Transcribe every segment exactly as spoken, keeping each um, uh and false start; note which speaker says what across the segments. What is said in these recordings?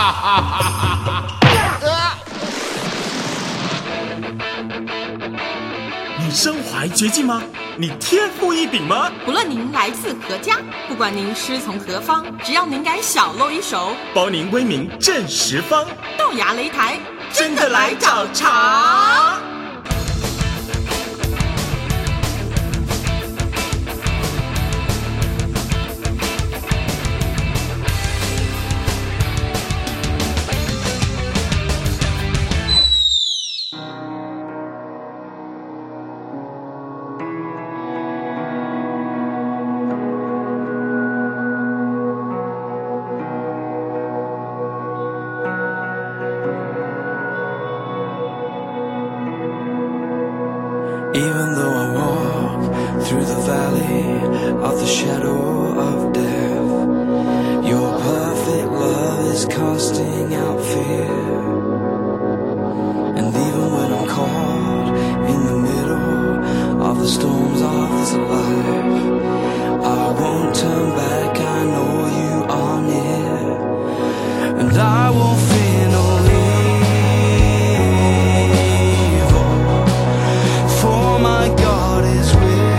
Speaker 1: 你身怀绝技吗？你天赋异禀吗？
Speaker 2: 不论您来自何家，不管您师从何方，只要您敢小露一手，
Speaker 1: 包您威名震十方。
Speaker 2: 豆芽擂台，
Speaker 1: 真的来找茬！
Speaker 3: Even though I walk through the valley of the shadow of death, your perfect love is casting out fear. And even when I'm caught in the middle of the storms of this life, I won't turn back, I know you are near. And I won't fear no evil.My God is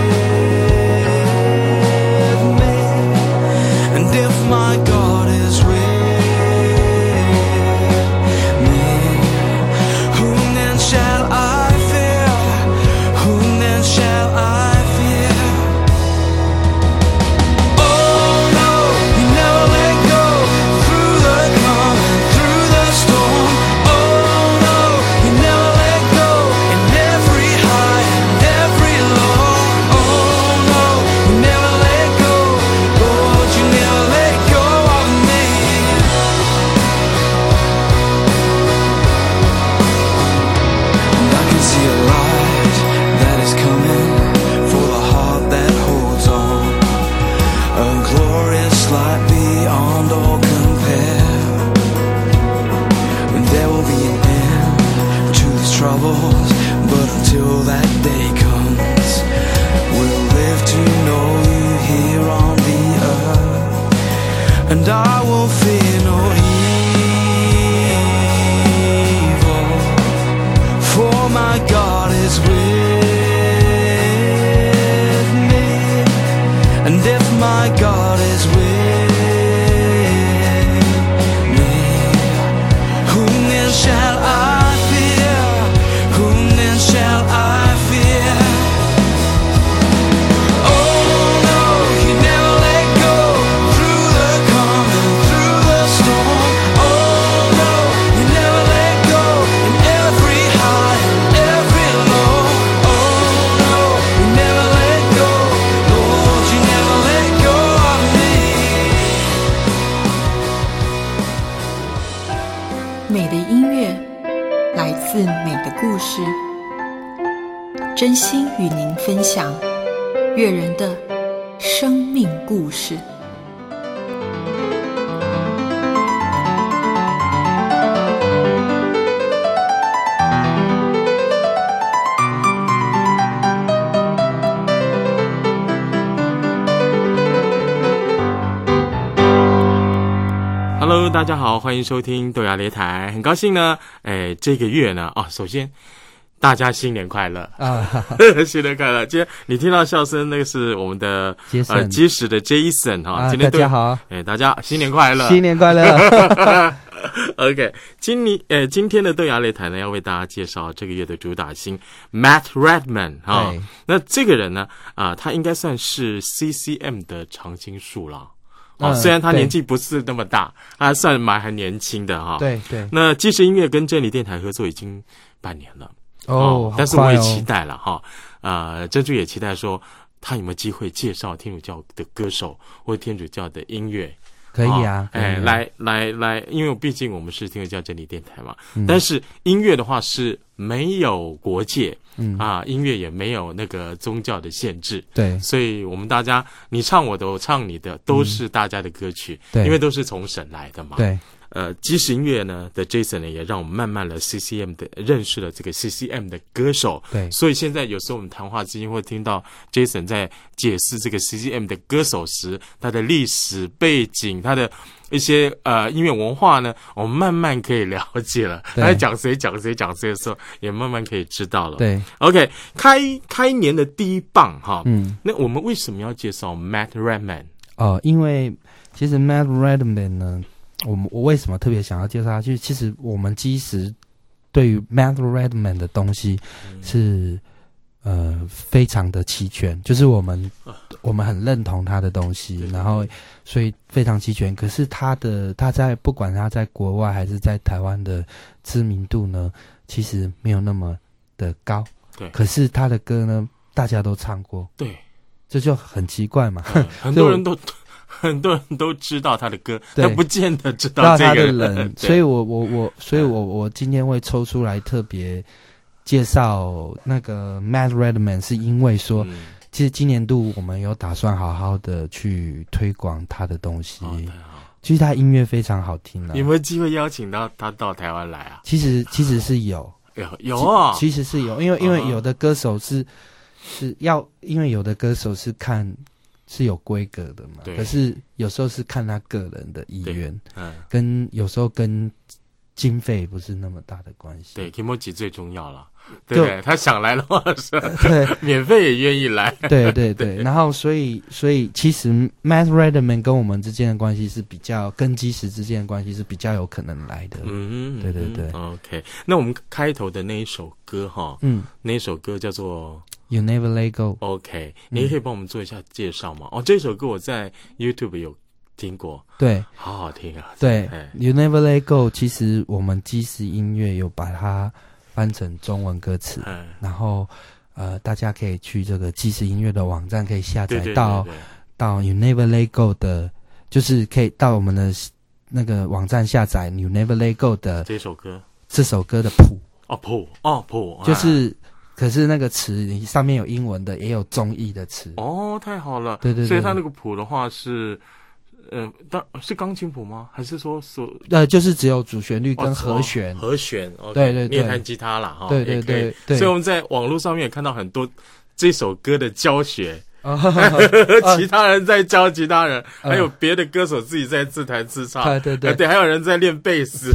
Speaker 3: with me, and if my God is with me, whom then shall I fear? Whom then shall I fear? Oh no, you never let go through the calm and through the storm. Oh no, you never let go in every high.Troubles, but until that day comes, we'll live to know you here on the earth, and I won't fear no evil, for my God is with me, and if my God is with me, whom then shall I?Shall I fear? Oh no, you never let go through the calm and through the storm. Oh no, you never let go in every high and every low. Oh no, you never let go, Lord, you never let go of me.
Speaker 2: 美的音乐来自美的故事，真心与您分享悦人的生命故事。
Speaker 4: Hello， 大家好，欢迎收听豆芽擂台，很高兴呢，哎，这个月呢，哦，首先。大家新年快乐啊！新年快乐！今天你听到笑声，那个是我们的呃基石的 Jason 哈、啊。今天
Speaker 5: 大家好，
Speaker 4: 哎，大家新年快乐！
Speaker 5: 新年快乐
Speaker 4: ！OK， 今年呃今天的豆芽擂台呢，要为大家介绍这个月的主打星 Matt Redman 哈、啊。那这个人呢啊，他应该算是 C C M 的常青树了。哦，虽然他年纪不是那么大，他算蛮还年轻的哈。
Speaker 5: 对对。
Speaker 4: 那基石音乐跟真理电台合作已经半年了。
Speaker 5: 哦，
Speaker 4: 哦但是我也期待了哈，呃，珍珠也期待说他有没有机会介绍天主教的歌手或天主教的音乐。
Speaker 5: 可以啊，
Speaker 4: 哎、哦，来来来，因为毕竟我们是天主教真理电台嘛、嗯，但是音乐的话是没有国界，嗯啊，音乐也没有那个宗教的限制，
Speaker 5: 对，
Speaker 4: 所以我们大家你唱我的，我唱你的，都是大家的歌曲，对、嗯，因为都是从神来的嘛，
Speaker 5: 对。
Speaker 4: 呃，即时音乐呢的 Jason 呢，也让我们慢慢的 C C M 的认识了这个 C C M 的歌手。对，所以现在有时候我们谈话之间会听到 Jason 在解释这个 C C M 的歌手时，他的历史背景，他的一些呃音乐文化呢，我们慢慢可以了解了。来讲谁讲谁讲谁的时候，也慢慢可以知道了。
Speaker 5: 对
Speaker 4: ，OK， 开开年的第一棒哈，
Speaker 5: 嗯，
Speaker 4: 那我们为什么要介绍 Matt Redman？
Speaker 5: 哦，因为其实 Matt Redman 呢，我们我为什么特别想要介绍他？就是其实我们其实对于 Matt Redman 的东西是、嗯、呃非常的齐全，就是我们我们很认同他的东西，然后所以非常齐全。可是他的他在不管他在国外还是在台湾的知名度呢，其实没有那么的高。
Speaker 4: 对，
Speaker 5: 可是他的歌呢，大家都唱过。
Speaker 4: 对，
Speaker 5: 这就很奇怪嘛。
Speaker 4: 嗯、很多人都很多人都知道他的歌，但不见得知道这个人。
Speaker 5: 他的人所以我我我，所以我我今天会抽出来特别介绍那个 Matt Redman， 是因为说。嗯，其实今年度我们有打算好好的去推广他的东西，哦，其实他音乐非常好听啊。
Speaker 4: 有没有机会邀请到他到台湾来啊？
Speaker 5: 其实其实是有
Speaker 4: 有有啊，
Speaker 5: 其实是有，因为因为有的歌手是是要，因为有的歌手是看是有规格的嘛，可是有时候是看他个人的意愿，嗯，跟有时候跟经费不是那么大的关系。
Speaker 4: 对 ，Kimoji 最重要了。对不对？他想来的话是，
Speaker 5: 对，
Speaker 4: 免费也愿意来。
Speaker 5: 对对对，然后所以所以其实 Matt Redman 跟我们之间的关系是比较，跟基石之间的关系是比较有可能来的。嗯，对对对。
Speaker 4: OK， 那我们开头的那一首歌哈，嗯，那一首歌叫做
Speaker 5: You Never Let
Speaker 4: Go。OK， 你可以帮我们做一下介绍吗？哦，这首歌我在 YouTube 有听过，
Speaker 5: 对，
Speaker 4: 好好听啊。
Speaker 5: 对 ，You Never Let Go， 其实我们基石音乐有把它翻成中文歌词，嗯，然后呃，大家可以去这个基石音乐的网站，可以下载到对对对对到 You Never Let Go 的，就是可以到我们的那个网站下载 You Never Let Go 的
Speaker 4: 这首歌，
Speaker 5: 这首歌的谱
Speaker 4: 哦谱哦谱，
Speaker 5: 就是、啊、可是那个词上面有英文的，也有中译的词。
Speaker 4: 哦，太好了，
Speaker 5: 对对对，
Speaker 4: 所以它那个谱的话是。呃，当是钢琴谱吗？还是说所
Speaker 5: 呃，就是只有主旋律跟和弦，
Speaker 4: 哦、和弦， okay,
Speaker 5: 对对对，
Speaker 4: 你也弹吉他啦，哈，
Speaker 5: 对对对对，
Speaker 4: 所以我们在网络上面也看到很多这首歌的教学，哦、其他人在教其他人，呃、还有别的歌手自己在自弹自唱，
Speaker 5: 对对对，
Speaker 4: 对，还有人在练贝斯。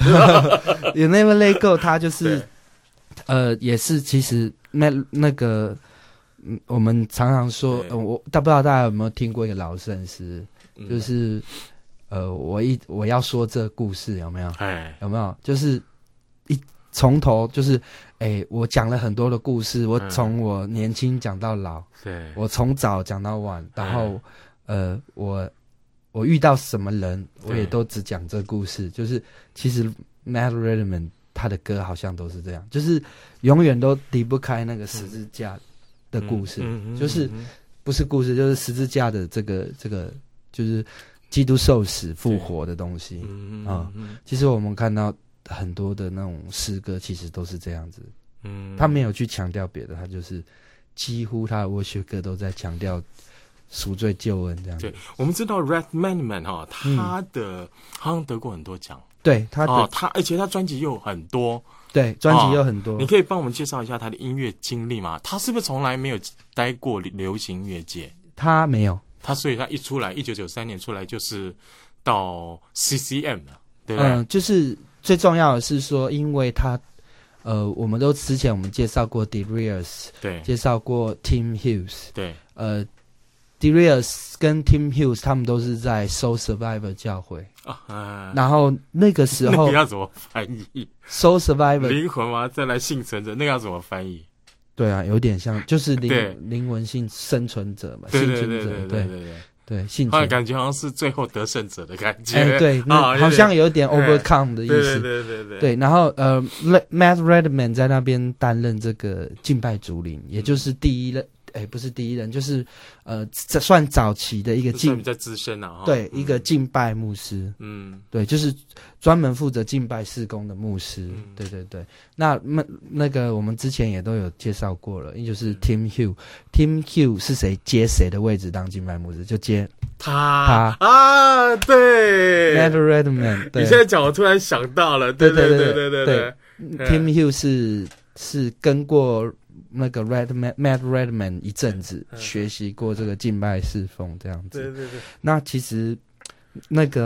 Speaker 5: You Never Let Go， 他就是呃，也是其实那那个，嗯，我们常常说，呃、我大不知道大家有没有听过一个老圣诗。就是，呃，我一我要说这故事有没有？哎，有没有？就是一从头就是，哎，我讲了很多的故事，我从我年轻讲到老，对，我从早讲到晚，然后，呃，我我遇到什么人，我也都只讲这故事。就是其实 Matt Redman 他的歌好像都是这样，就是永远都离不开那个十字架的故事，嗯、就是不是故事，就是十字架的这个这个。就是基督受死复活的东西啊、嗯，其实我们看到很多的那种诗歌，其实都是这样子。嗯，他没有去强调别的，他就是几乎他的worship歌都在强调赎罪救恩这样子。
Speaker 4: 对，我们知道 Redman 哈，他的、嗯、好像得过很多奖，
Speaker 5: 对他的、
Speaker 4: 哦、他而且他专辑又很多，
Speaker 5: 对，专辑又很多、哦。
Speaker 4: 你可以帮我们介绍一下他的音乐经历吗？他是不是从来没有待过流行乐界？
Speaker 5: 他没有。
Speaker 4: 他所以他一出来，一九九三年出来就是到 C C M 了，对不对？
Speaker 5: 嗯，就是最重要的是说，因为他，呃，我们都之前我们介绍过 Delirious， 对，介绍过 Tim Hughes， 对，呃 ，Delirious 跟 Tim Hughes 他们都是在 Soul Survivor 教会啊、呃，然后那个时候
Speaker 4: 那个要怎么翻译
Speaker 5: ？Soul Survivor
Speaker 4: 灵魂吗？再来幸存者，那个要怎么翻译？
Speaker 5: 对啊，有点像，就是灵灵魂性生存者嘛，幸存者，对对对对对对，幸存，
Speaker 4: 感觉好像是最后得胜者的感觉，
Speaker 5: 哎，对，那好像有点 overcome 的意思，对对对对对。然后呃 ，Matt Redman 在那边担任这个敬拜主领，也就是第一任。哎，不是第一任，就是呃，这算早期的一个敬，
Speaker 4: 比较资深啊，
Speaker 5: 对，嗯、一个敬拜牧师，嗯，对，就是专门负责敬拜事工的牧师，嗯、对对对。那那那个我们之前也都有介绍过了，也就是 Tim Hughes，Tim Hughes 是谁接谁的位置当敬拜牧师，就接
Speaker 4: 他他啊，对
Speaker 5: ，Matt Redman，对，
Speaker 4: 你现在讲我突然想到了，对对对对对对对
Speaker 5: ，Tim Hughes 是是跟过。那个 Redman Matt Redman 一阵子学习过这个敬拜侍奉这样子，对对对。那其实那个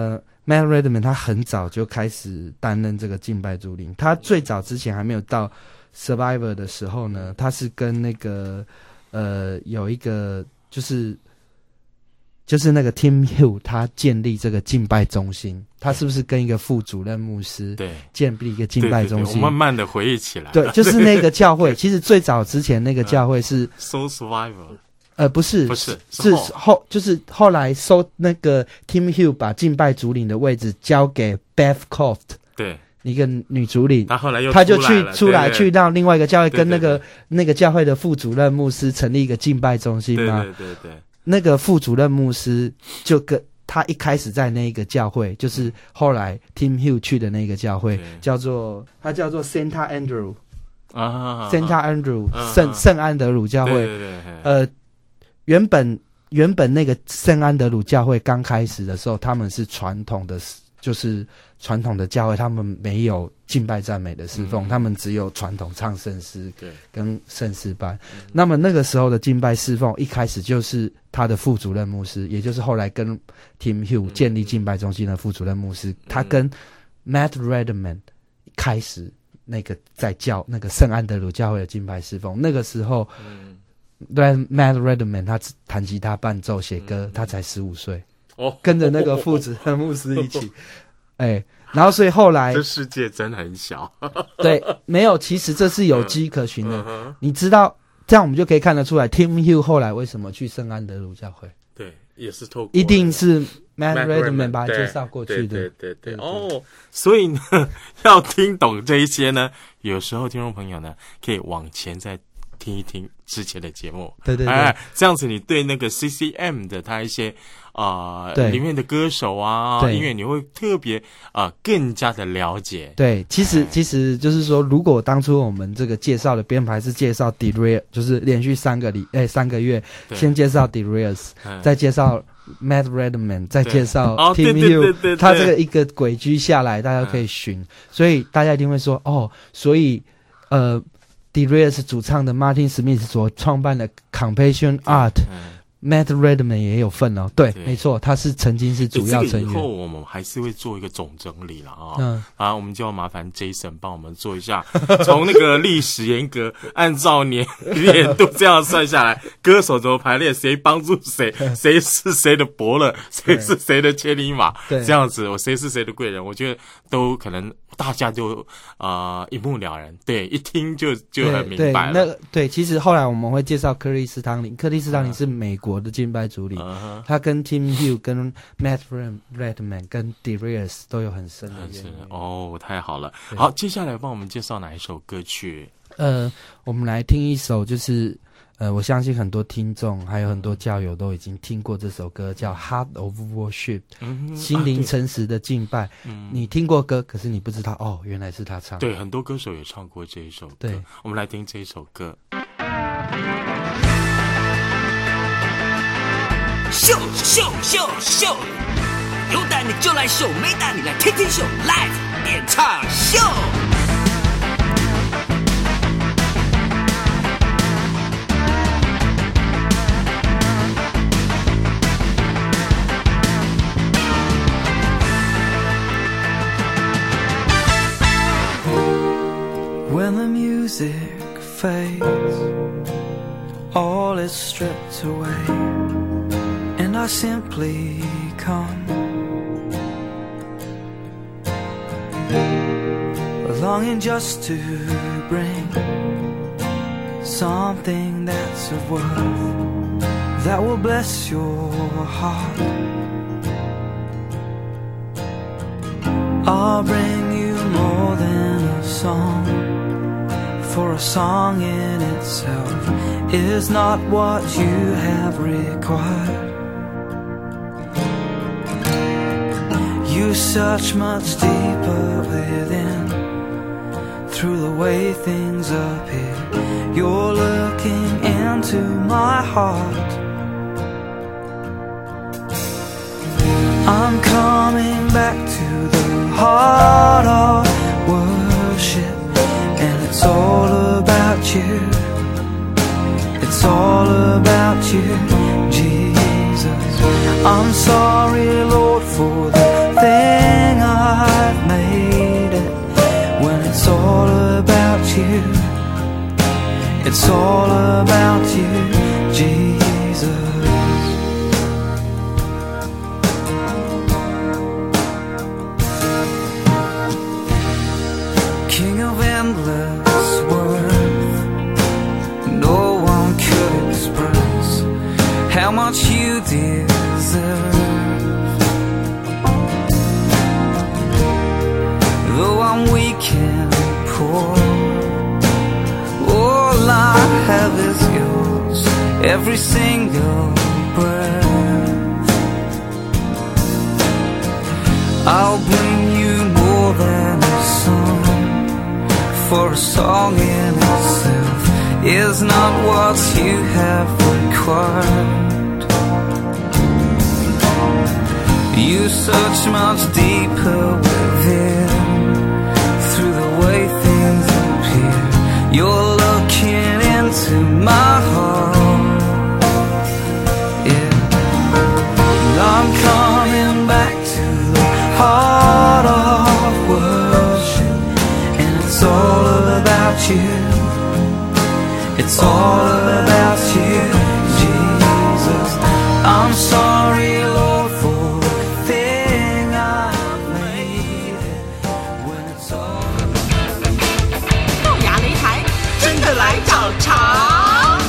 Speaker 5: Matt Redman 他很早就开始担任这个敬拜主领，他最早之前还没有到 Survivor 的时候呢，他是跟那个呃有一个就是就是那个 Tim Hill 他建立这个敬拜中心，他是不是跟一个副主任牧师对建立一个敬拜中心？
Speaker 4: 对对对，我慢慢的回忆起来，
Speaker 5: 对，就是那个教会。其实最早之前那个教会是
Speaker 4: Soul Survivor。
Speaker 5: 呃，不是，
Speaker 4: 不是，
Speaker 5: 是后就是后来收那个 Tim Hill 把敬拜主领的位置交给 Beth Croft， 对，一个女主领，
Speaker 4: 他后来又
Speaker 5: 他就去出来
Speaker 4: 对对
Speaker 5: 去让另外一个教会跟那个
Speaker 4: 对对对
Speaker 5: 那个教会的副主任牧师成立一个敬拜中心嘛，
Speaker 4: 对对对对，
Speaker 5: 那个副主任牧师就跟他一开始在那个教会，就是后来 Tim Hill 去的那个教会，叫做他叫做 Santa Andrew 啊 ，Santa Andrew 圣圣安德鲁教会，对对对，呃。原本原本那个圣安德鲁教会刚开始的时候，他们是传统的，就是传统的教会，他们没有敬拜赞美的侍奉，嗯、他们只有传统唱圣诗跟圣诗班。嗯、那么那个时候的敬拜侍奉，一开始就是他的副主任牧师，也就是后来跟 Tim Hill 建立敬拜中心的副主任牧师，嗯、他跟 Matt Redman 开始那个在教那个圣安德鲁教会的敬拜侍奉。那个时候。嗯对 ，Matt Redman 他弹吉他伴奏写歌，嗯、他才十五岁，哦，跟着那个父子和牧师一起，哎、欸，然后所以后来
Speaker 4: 这世界真很小，
Speaker 5: 对，没有，其实这是有迹可循的。嗯、你知道，这样我们就可以看得出来 ，Tim Hill 后来为什么去圣安德鲁教会？
Speaker 4: 对，也是透过
Speaker 5: 一定是 Matt Redman 把他介绍过去的，
Speaker 4: 对对 对, 对, 对, 对哦，所以呢，要听懂这一些呢，有时候听众朋友呢，可以往前再听一听之前的节目，
Speaker 5: 对对对，
Speaker 4: 哎，这样子你对那个 C C M 的他一些啊、呃、里面的歌手啊音乐，你会特别啊、呃、更加的了解。
Speaker 5: 对，其实、哎、其实就是说，如果当初我们这个介绍的编排是介绍 Derailers， 就是连续三个礼哎三个月，先介绍 Derailers，、嗯、再介绍 Matt Redman， 再介绍 Tim Hill，、哦、他这个一个轨迹下来，大家可以寻、嗯，所以大家一定会说哦，所以呃。Derailers 主唱的 Martin Smith 所创办的 Compassion Art，、嗯、Matt Redman 也有份哦。对，对没错，他是曾经是主要成员。
Speaker 4: 这个以后我们还是会做一个总整理了啊。嗯，啊，我们就要麻烦 Jason 帮我们做一下，从那个历史严格按照年年度这样算下来，歌手怎么排列，谁帮助谁，谁是谁的伯乐，谁是谁的千里马，这样子，我谁是谁的贵人，我觉得都可能。大家就啊、呃、一目了然，对，一听就就很明白了。
Speaker 5: 对，那个对，其实后来我们会介绍克里斯汤林，克里斯汤林是美国的敬拜主领，uh-huh. 他跟 Tim Hill、跟 Matt Redman、跟 Derailers 都有很深的渊源。
Speaker 4: 哦，太好了！好，接下来帮我们介绍哪一首歌曲？
Speaker 5: 呃，我们来听一首，就是呃，我相信很多听众还有很多教友都已经听过这首歌，叫《Heart of Worship》，嗯，心灵诚实的敬拜。啊、你听过歌，可是你不知道哦，原来是他唱的。
Speaker 4: 对，很多歌手也唱过这一首歌。对，我们来听这一首歌。
Speaker 6: 秀秀秀秀，有胆你就来秀，没胆你来天天秀 ，Live 演唱秀。
Speaker 3: When the music fades, all is stripped away, and I simply come, longing just to bring something that's of worth, that will bless your heart. I'll bring you more than a song, for a song in itself is not what you have required. You search much deeper within, through the way things appear. You're looking into my heart. I'm coming back to the heart of worship, and it's all about you. It's all about you, Jesus. I'm sorry, Lord, for the things Jesus. King of endless worth, no one could express how much you deserve. Though I'm weak and poor, all I have is yours, every single breath. I'll bring you more than a song, for a song in itself is not what you have required. You search much deeper within, through the way things appear. You're looking into my heart, yeah. And I'm coming back to the heart of worship, and it's all about you. It's all about you, Jesus. I'm sorry, Lord, for the thing I've made it, when it's all about
Speaker 2: 豆芽擂台真的来找茬。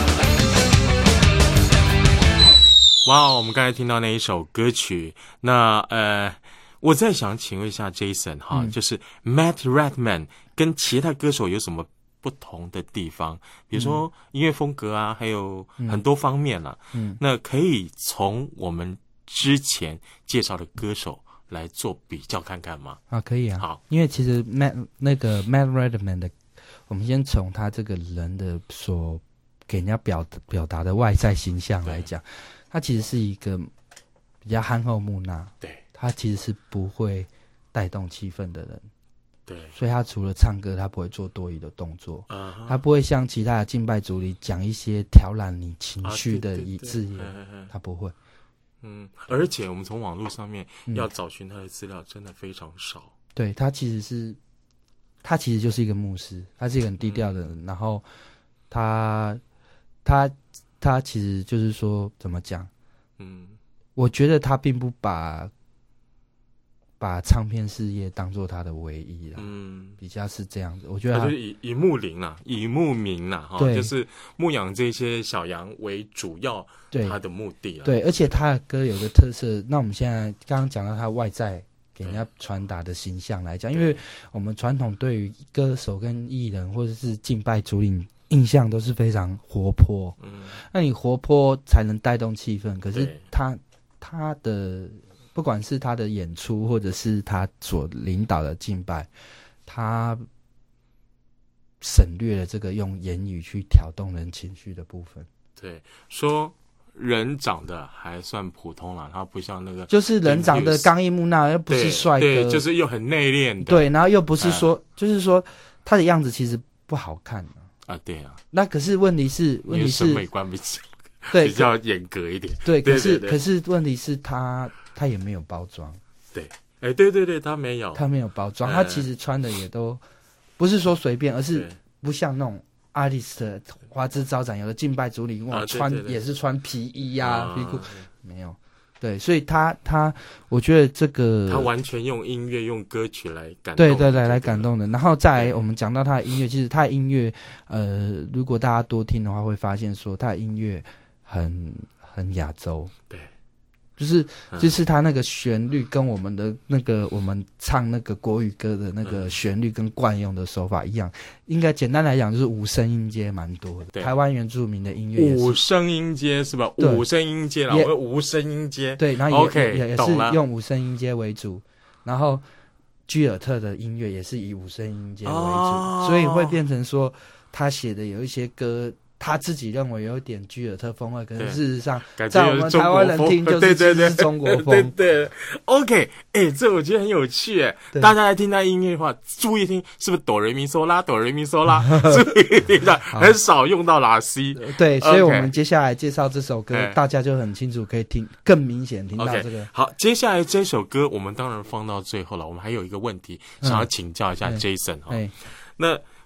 Speaker 4: 哇，我们刚才听到那一首歌曲，那呃，我在想请问一下 Jason 哈，嗯、就是 Matt Redman 跟其他歌手有什么不同的地方？比如说音乐风格啊，还有很多方面啦、啊。嗯，那可以从我们之前介绍的歌手来做比较看看吗？
Speaker 5: 啊，可以啊。
Speaker 4: 好，
Speaker 5: 因为其实 Matt 那个 Matt Redman 的，我们先从他这个人的所给人家表表达的外在形象来讲，他其实是一个比较憨厚木讷，
Speaker 4: 对，
Speaker 5: 他其实是不会带动气氛的人。
Speaker 4: 对，
Speaker 5: 所以他除了唱歌，他不会做多余的动作， uh-huh. 他不会像其他的敬拜主里讲一些调染你情绪的字眼，啊、他不会。
Speaker 4: 嗯，而且我们从网络上面要找寻他的资料，真的非常少。
Speaker 5: 嗯、对，他其实是，他其实就是一个牧师，他是一个很低调的人，嗯、然后他他他其实就是说怎么讲？嗯，我觉得他并不把。把唱片事业当作他的唯一啦，嗯，比较是这样子。我觉得 他,
Speaker 4: 他就是以以牧灵啦，以牧民啦，哈，就是牧养这些小羊为主要他的目的啦。
Speaker 5: 对，而且他的歌有个特色，那我们现在刚刚讲到他外在给人家传达的形象来讲，因为我们传统对于歌手跟艺人或者是敬拜主领印象都是非常活泼，嗯，那你活泼才能带动气氛，可是他他的。不管是他的演出，或者是他所领导的敬拜，他省略了这个用言语去挑动人情绪的部分。
Speaker 4: 对，说人长得还算普通啦，他不像那个，
Speaker 5: 就是人长得刚毅木讷，又不是帅哥，
Speaker 4: 对，就是又很内敛的，
Speaker 5: 对，然后又不是说，呃、就是说他的样子其实不好看
Speaker 4: 啊，啊对啊。
Speaker 5: 那可是问题是，问题是
Speaker 4: 审美观比较
Speaker 5: 对
Speaker 4: 比较严格一点，
Speaker 5: 对，可是
Speaker 4: 对对对
Speaker 5: 可是问题是他。他也没有包装，
Speaker 4: 对，哎，对对对，他没有，
Speaker 5: 他没有包装，嗯、他其实穿的也都不是说随便，而是不像那种 artist 花枝招展，有的敬拜主里哇、啊、穿对对对也是穿皮衣呀、啊、皮裤、啊，没有，对，所以他他，我觉得这个
Speaker 4: 他完全用音乐用歌曲来感动，
Speaker 5: 对对对，来感动的。然后再来我们讲到他的音乐，其实他的音乐，呃，如果大家多听的话，会发现说他的音乐很很亚洲，
Speaker 4: 对。
Speaker 5: 就是就是他那个旋律跟我们的那个我们唱那个国语歌的那个旋律跟惯用的手法一样，应该简单来讲就是五声音阶蛮多的。台湾原住民的音乐也是
Speaker 4: 五声音阶是吧？五声音阶啦，我无声音阶。
Speaker 5: 对，然后也
Speaker 4: OK
Speaker 5: 也也是用五声音阶为主，然后居尔特的音乐也是以五声音阶为主，哦、所以会变成说他写的有一些歌。他自己认为有点居尔特风味，可是事实上，在我们台湾人听就是其实是中国风。
Speaker 4: 对 对, 对, 对 ，OK， 哎、欸，这我觉得很有趣哎。大家来听他音乐的话，注意听，是不是哆来咪嗦拉，哆来咪嗦拉？注意听的，很少用到拉西。
Speaker 5: 对，所以我们接下来介绍这首歌， okay. 大家就很清楚，可以听更明显听到这个。
Speaker 4: Okay. 好，接下来这首歌我们当然放到最后了。我们还有一个问题想要请教一下 Jason 哈、嗯，那。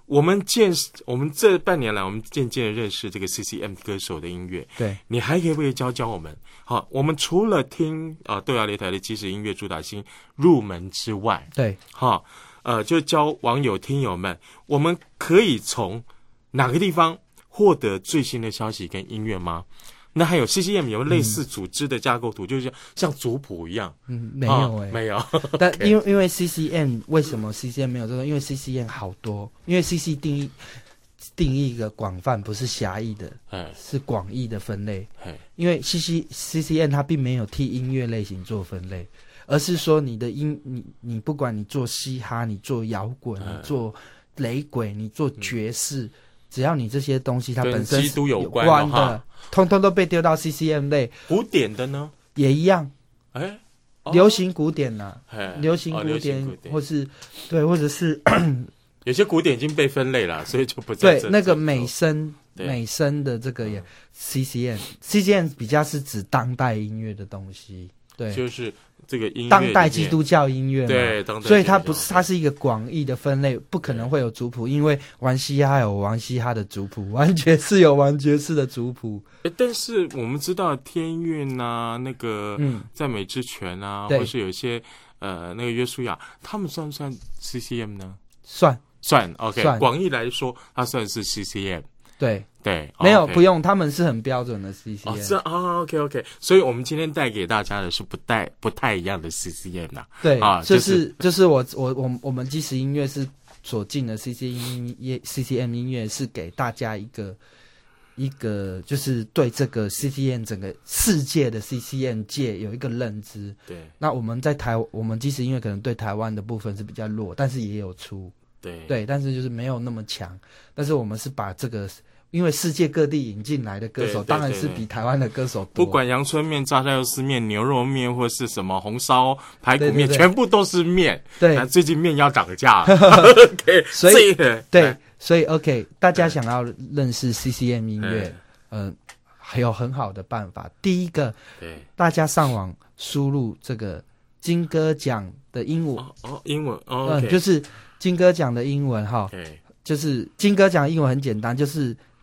Speaker 4: 我们见我们这半年来，我们渐渐的认识这个 C C M 歌手的音乐。
Speaker 5: 对，
Speaker 4: 你还可以不可以教教我们？好，我们除了听啊豆芽擂台的即时音乐主打星入门之外，
Speaker 5: 对，
Speaker 4: 好，呃，就教网友听友们，我们可以从哪个地方获得最新的消息跟音乐吗？那还有 C C M 有类似组织的架构图，嗯、就是像族谱一样。
Speaker 5: 嗯，没有哎、欸哦，
Speaker 4: 没有。
Speaker 5: 但因为因为 C C M 为什么 C C M 没有这个？因为 C C M 好多，因为 C C 定义定义一个广泛，不是狭义的，是广义的分类。因为 C C C C M 它并没有替音乐类型做分类，而是说你的音，你你不管你做嘻哈，你做摇滚，你做雷鬼，你做爵士。嗯，只要你这些东西它本身
Speaker 4: 跟基督有关 的,
Speaker 5: 的通通都被丢到 C C M 类。古
Speaker 4: 典的呢
Speaker 5: 也一样，
Speaker 4: 哎、哦，
Speaker 5: 流行古典呐、啊，流行古典，哦、或是对，或者是
Speaker 4: 有些古典已经被分类了，所以就不在
Speaker 5: 对那个美声美声的这个也 C C M C C M 比较是指当代音乐的东西，对，
Speaker 4: 就是这个音乐
Speaker 5: 当代基督教音乐嘛，
Speaker 4: 对，当代
Speaker 5: 所以它不是，它是一个广义的分类，不可能会有族谱，因为玩嘻哈有玩嘻哈的族谱，玩爵士有玩爵士的族谱。
Speaker 4: 但是我们知道天韵啊，那个赞美之泉啊，嗯、或是有一些呃那个约书亚，他们算不算 C C M 呢？
Speaker 5: 算
Speaker 4: 算 ，OK， 广义来说，它算是 C C M。
Speaker 5: 对
Speaker 4: 对，
Speaker 5: 没有、
Speaker 4: okay、
Speaker 5: 不用，他们是很标准的 C C M。
Speaker 4: 哦，是啊、哦、，OK OK， 所以我们今天带给大家的是不带不太一样的 C C M 呐。
Speaker 5: 对
Speaker 4: 啊，
Speaker 5: 就
Speaker 4: 是
Speaker 5: 就是、就是我我我我们即时音乐是所进的 C C M 音乐 C C M 音乐是给大家一个一个就是对这个 C C M 整个世界的 C C M 界有一个认知。
Speaker 4: 对，
Speaker 5: 那我们在台我们即时音乐可能对台湾的部分是比较弱，但是也有出。
Speaker 4: 对
Speaker 5: 对，但是就是没有那么强。但是我们是把这个，因为世界各地引进来的歌手，当然是比台湾的歌手多。
Speaker 4: 不管阳春面、炸酱油丝面、牛肉面，或是什么红烧排骨面，
Speaker 5: 对对对
Speaker 4: 全部都是面。
Speaker 5: 对，
Speaker 4: 啊、最近面要涨价。OK，
Speaker 5: 所以对，所以
Speaker 4: OK，
Speaker 5: 大家想要认识 C C M 音乐，嗯、呃，还有很好的办法。第一个，
Speaker 4: 对，
Speaker 5: 大家上网输入这个金歌奖的英文，
Speaker 4: 哦，哦英文，哦，
Speaker 5: 嗯，
Speaker 4: okay
Speaker 5: 就是金歌奖的英文哈，
Speaker 4: okay
Speaker 5: 就是金歌奖的英文很简单，就是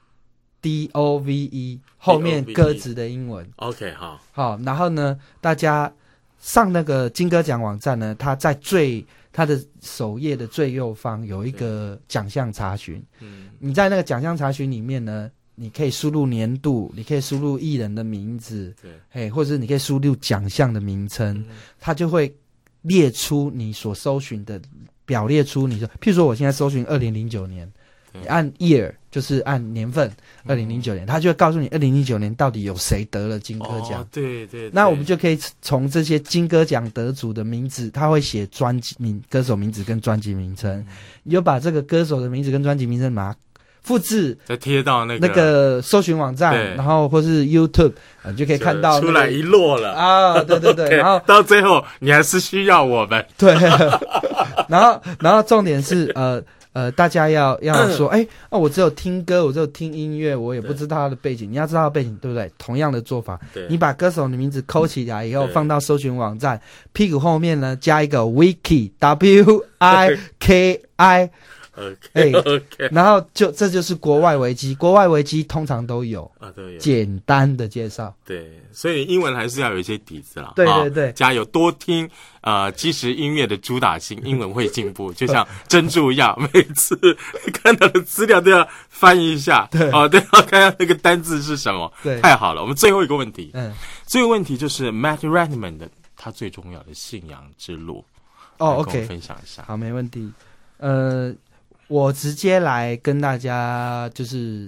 Speaker 5: D O V E 后面歌词的英文。
Speaker 4: OK， 好，
Speaker 5: 好，然后呢，大家上那个金歌奖网站呢，它在最它的首页的最右方有一个奖项查询。嗯，你在那个奖项查询里面呢，你可以输入年度，你可以输入艺人的名字，
Speaker 4: 对，
Speaker 5: 嘿，或者你可以输入奖项的名称，嗯、它就会列出你所搜寻的，表列出你说，譬如说我现在搜寻二零零九年，你按 year 就是按年份，二零零九年，它就会告诉你二零零九年到底有谁得了金歌奖。
Speaker 4: 哦，对 对, 对。
Speaker 5: 那我们就可以从这些金歌奖得主的名字，他会写专辑名、歌手名字跟专辑名称，嗯、你就把这个歌手的名字跟专辑名称把它复制，
Speaker 4: 再贴到那个
Speaker 5: 那个搜寻网站，然后或是 YouTube， 你就可以看到、那個、
Speaker 4: 出来一摞了
Speaker 5: 啊，对对对， okay, 然后
Speaker 4: 到最后你还是需要我们，
Speaker 5: 对，然后然后重点是呃呃，大家要要说，哎、哦，我只有听歌，我只有听音乐，我也不知道他的背景，你要知道他的背景，对不对？同样的做法，你把歌手的名字抠起来以后，放到搜寻网站，屁股后面呢加一个 wiki W I K I。
Speaker 4: OK， OK，
Speaker 5: 然后就这就是国外维基，国外维基通常都有
Speaker 4: 啊，都有
Speaker 5: 简单的介绍。
Speaker 4: 对，所以英文还是要有一些底子啦。
Speaker 5: 对对对，
Speaker 4: 加油，多听呃即时音乐的主打星，英文会进步，就像珍珠一样，每次看到的资料都要翻译一下，
Speaker 5: 对，
Speaker 4: 哦，对，要看看那个单字是什么。
Speaker 5: 对，
Speaker 4: 太好了。我们最后一个问题，
Speaker 5: 嗯，
Speaker 4: 这个问题就是 Matt Redman 的他最重要的信仰之路。
Speaker 5: 哦 ，OK，
Speaker 4: 分享一下。
Speaker 5: 好，没问题。呃。我直接来跟大家就是，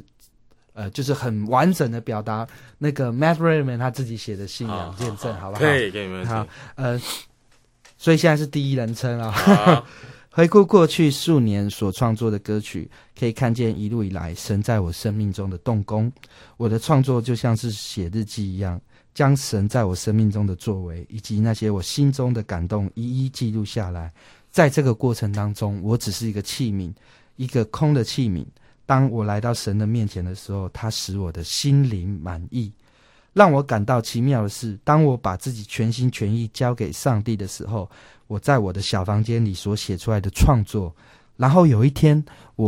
Speaker 5: 呃，就是很完整的表达那个 Matt Redman 他自己写的信仰见证，好不好？
Speaker 4: 可以，可以，没问题。
Speaker 5: 好，呃，所以现在是第一人称啊。回顾过去数年所创作的歌曲，可以看见一路以来神在我生命中的动工。我的创作就像是写日记一样，将神在我生命中的作为以及那些我心中的感动一一记录下来。在这个过程当中，我只是一个器皿，一个空的器皿。当我来到神的面前的时候，他使我的心灵满意。让我感到奇妙的是，当我把自己全心全意交给上帝的时候，我在我的小房间里所写出来的创作，然后有一天我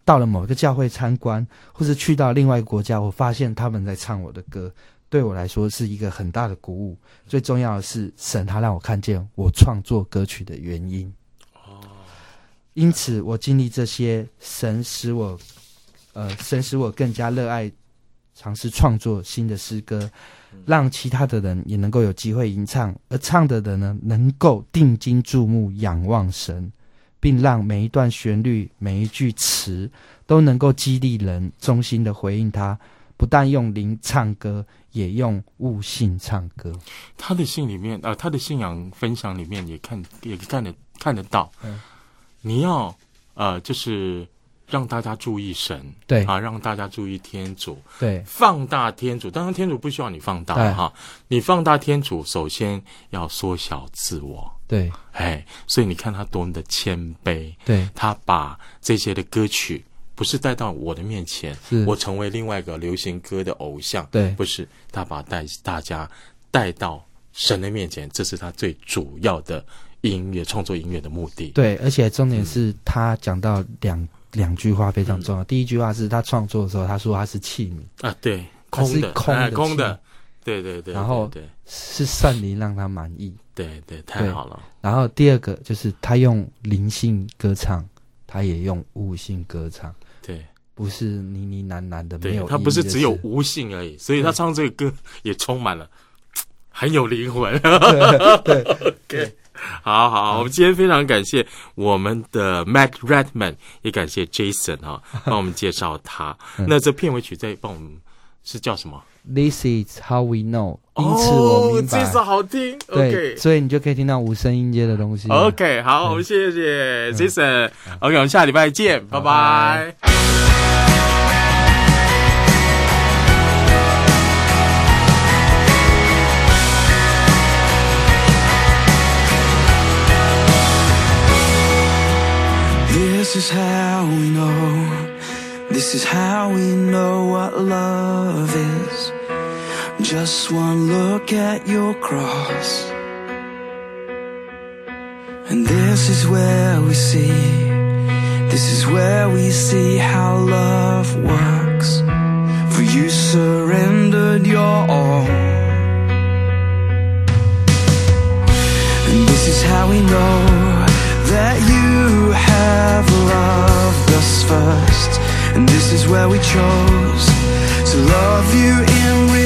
Speaker 5: 到了某个教会参观，或是去到另外一个国家，我发现他们在唱我的歌，对我来说是一个很大的鼓舞。最重要的是，神他让我看见我创作歌曲的原因。哦，因此我经历这些，神使我，呃，神使我更加热爱尝试创作新的诗歌，让其他的人也能够有机会吟唱，而唱的人呢，能够定睛注目，仰望神。并让每一段旋律、每一句词都能够激励人衷心的回应他，不但用灵唱歌，也用悟性唱歌。
Speaker 4: 他的信里面，呃，他的信仰分享里面也看也看得看得到，嗯，你要呃，就是让大家注意神，
Speaker 5: 对
Speaker 4: 啊，让大家注意天主，
Speaker 5: 对，
Speaker 4: 放大天主。当然，天主不需要你放大哈，你放大天主，首先要缩小自我。
Speaker 5: 对，
Speaker 4: 哎，所以你看他多么的谦卑，
Speaker 5: 对，
Speaker 4: 他把这些的歌曲不是带到我的面前，我成为另外一个流行歌的偶像，
Speaker 5: 对，
Speaker 4: 不是，他把带大家带到神的面前，这是他最主要的音乐创作音乐的目的。
Speaker 5: 对，而且重点是他讲到两两句话非常重要。嗯、第一句话是他创作的时候，他说他是器皿啊，
Speaker 4: 对，空的，
Speaker 5: 空的、
Speaker 4: 哎，空的。对对 对, 对，
Speaker 5: 然后是圣灵让他满意，
Speaker 4: 对对，太好了。
Speaker 5: 然后第二个就是他用灵性歌唱，他也用悟性歌唱，
Speaker 4: 对，
Speaker 5: 不是呢呢喃喃的，没有、就是，
Speaker 4: 他不是只有悟性而已，所以他唱这个歌也充满了很有灵魂。
Speaker 5: 对
Speaker 4: ，OK， 好好，我们今天非常感谢我们的 Matt Redman， 也感谢 Jason 哈、哦，帮我们介绍他。那这片尾曲再帮我们是叫什么
Speaker 5: ？This is how we know， 因此我明白。
Speaker 4: 哦，这首好听。
Speaker 5: 对，
Speaker 4: OK，
Speaker 5: 所以你就可以听到五声音阶的东西。
Speaker 4: OK， 好，我们谢谢 Jason。OK， 我们下礼拜见，拜拜。
Speaker 3: This is how we know. This is how we know what love is. Just one look at your cross. And this is where we see, this is where we see how love works. For you surrendered your all. And this is how we know that you have loved us first. And this is where we chose to love you in return.